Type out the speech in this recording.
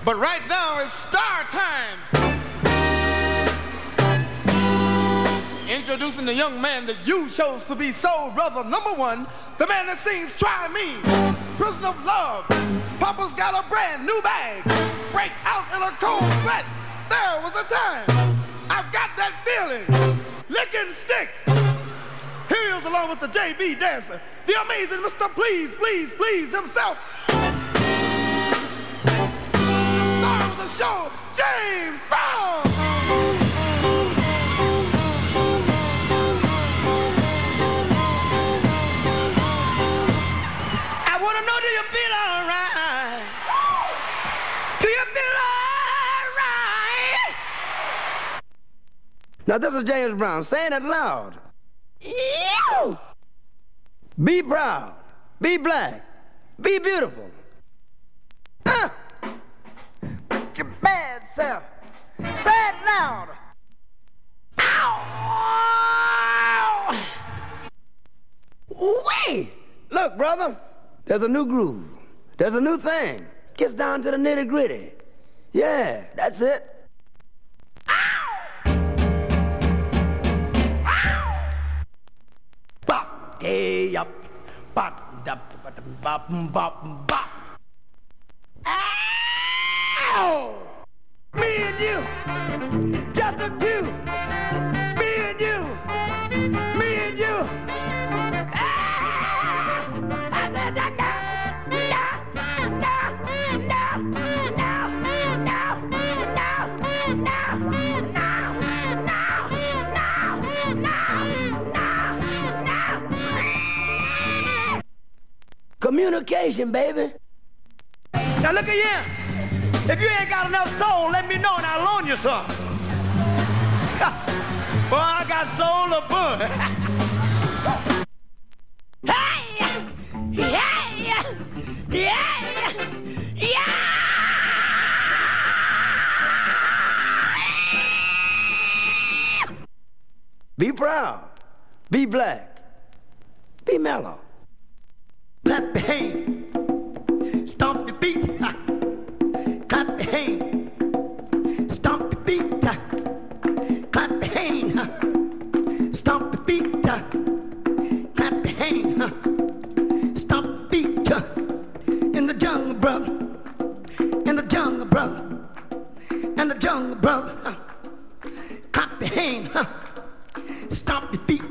But right now it's star time. Introducing the young man that you chose to be soul brother number one, the man that sings Try Me, Prisoner of Love, Papa's Got a Brand New Bag, Break Out in a Cold Sweat, There Was a Time, I've Got That Feeling, Lick and Stick. Here he is along with the JB dancer, the amazing Mr. Please, Please, Please himself. The star of the show, James Brown. I want to know, do you feel all right? Do you feel all right? Now this is James Brown saying it loud. Ew. Be proud, be black, be beautiful. Put your bad self. Say it loud. Ow! Wait! Look, brother, there's a new groove. There's a new thing. Gets down to the nitty gritty. Yeah, that's it. Bop, day up, bop, bop, bop, bop, bop. Ow! Me and you, just the two. Me and you, me and you. Communication, baby. Now look at here. If you ain't got enough soul, let me know and I'll loan you some. Boy, I got soul a bun. Hey! Hey! Yeah! Yeah! Be proud. Be black. Be mellow. Clap your hands. Stomp your feet. Clap your hands. Stomp your feet. Clap your hands. Stomp your feet. Clap your hands. Stomp your feet. In the jungle, brother. In the jungle, brother. In the jungle, brother. Clap your hands. Stomp your feet.